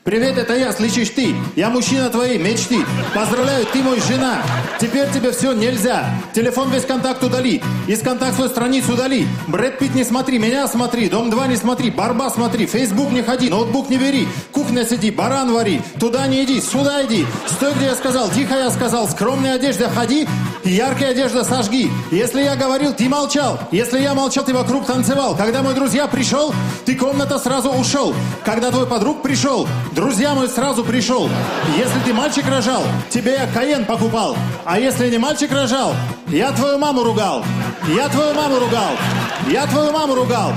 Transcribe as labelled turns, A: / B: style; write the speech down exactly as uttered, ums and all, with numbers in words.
A: Привет, это я, слышишь ты? Я мужчина твоей мечты. Поздравляю, ты мой жена. Теперь тебе все нельзя. Телефон весь контакт удали. Из контактной страницы удали. Брэд Питт не смотри, меня смотри. Дом два не смотри, Барба смотри. Фейсбук не ходи, ноутбук не бери. Кухня сиди, баран вари. Туда не иди, сюда иди. Стой, где я сказал, тихо я сказал. Скромная одежда ходи, яркая одежда сожги. Если я говорил, ты молчал. Если я молчал, ты вокруг танцевал. Когда мой друзья пришел, ты комната сразу ушел. Когда твой подруг пришел, друзья мой сразу пришел. Если ты мальчик рожал, тебе я Каен покупал. А если не мальчик рожал, я твою маму ругал. Я твою маму ругал. Я твою маму ругал.